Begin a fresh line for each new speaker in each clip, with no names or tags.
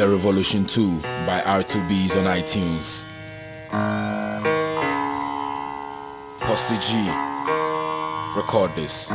Killer Revolution 2 by R2Bs on iTunes. Posse G, record this.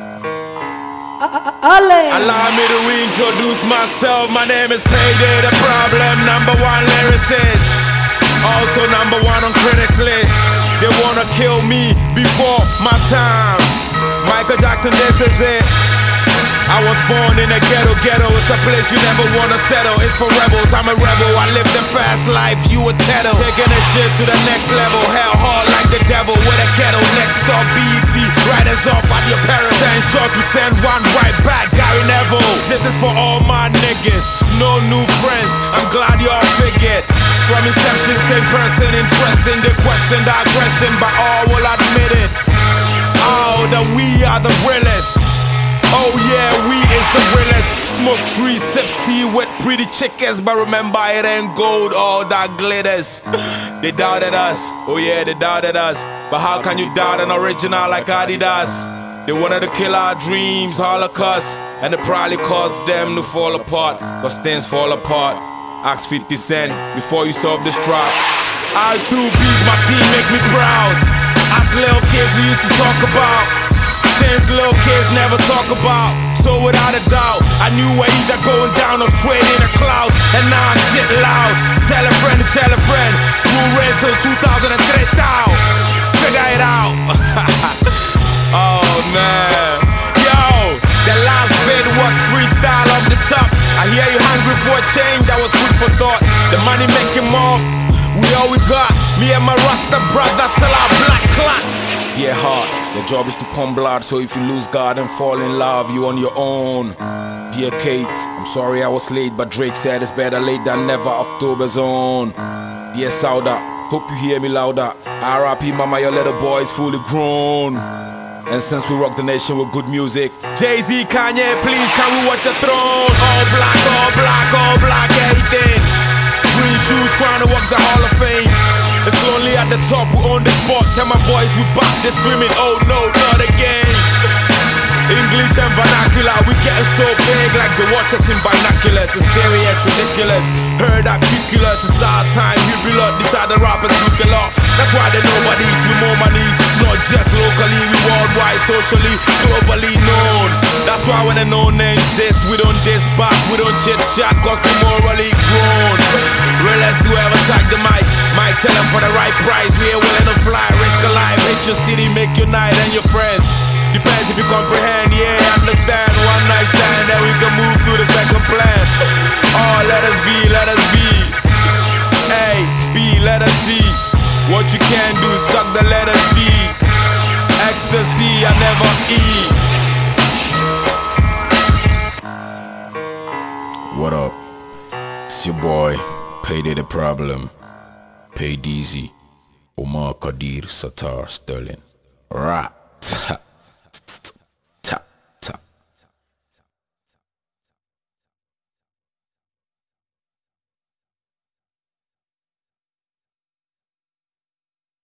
Allow me to reintroduce myself. My name is Payday the Problem, #1 lyricist, also #1 on critics list. They wanna kill me before my time. Michael Jackson, this is it. I was born in a ghetto, it's a place you never wanna settle. It's for rebels, I'm a rebel, I live the fast life, you a tettle. Taking this shit to the next level, hell hard like the devil with a kettle. Next stop, BET, riders off at your peril. 10 shots, we send one right back, Gary Neville. This is for all my niggas, no new friends, I'm glad y'all figured. From inception, same person, interest in the question, the aggression, but all will admit it. Oh, that we are the realest. Oh yeah, we is the realest. Smoke trees, sip tea with pretty chickens, but remember it ain't gold, all that glitters. They doubted us, oh yeah, they doubted us. But how can you doubt an original like Adidas? They wanted to kill our dreams, Holocaust, and it probably caused them to fall apart. Cause things fall apart. Ask 50 Cent before you solve this trap. R2Bs, my team make me proud. As little kids we used to talk about things little kids never talk about. So without a doubt, I knew we're either going down or straight in the clouds. And now I shit loud. Tell a friend to tell a friend. We'll read till 2003 town. Figure it out. Oh man. Yo, the last bit was freestyle off the top. I hear you hungry for a change, that was good for thought. The money making more, we all we got. Me and my Rasta brother till our black clots.
Dear heart, your job is to pump blood, so if you lose God and fall in love, you on your own. Dear Kate, I'm sorry I was late, but Drake said it's better late than never, October's own. Dear Sauda, hope you hear me louder. R.I.P. mama, your little boy is fully grown. And since we rock the nation with good music,
Jay-Z, Kanye, please can we watch the throne? All black, all black, all black, everything. Green shoes trying to walk the Hall of Fame. It's lonely at the top, we own the spot. Tell my boys we back, they're screaming, oh no, not again. English and vernacular, we getting so big like the watchers in binoculars. It's serious, ridiculous, heard that ridiculous. It's our time, you be lot, these are the rappers look a lot. That's why they know bodies, we more monies. Not just locally, we worldwide, socially, globally known. That's why when they know names this, we don't diss back, we don't chit chat, cause we morally grown. Realest to ever tag the mic, might tell them for the right price. We ain't willing to fly, risk a life, hit your city, make your night and your friends. Depends if you comprehend, yeah, understand. One night stand, then we can move to the second plan. Oh, let us be, let us be. A, B, let us see. What you can do, suck the letter D. Ecstasy, I never E.
What up? It's your boy, Payday the Problem, Pay Deezy, Omar Kadir, Satar, Sterling. Rat.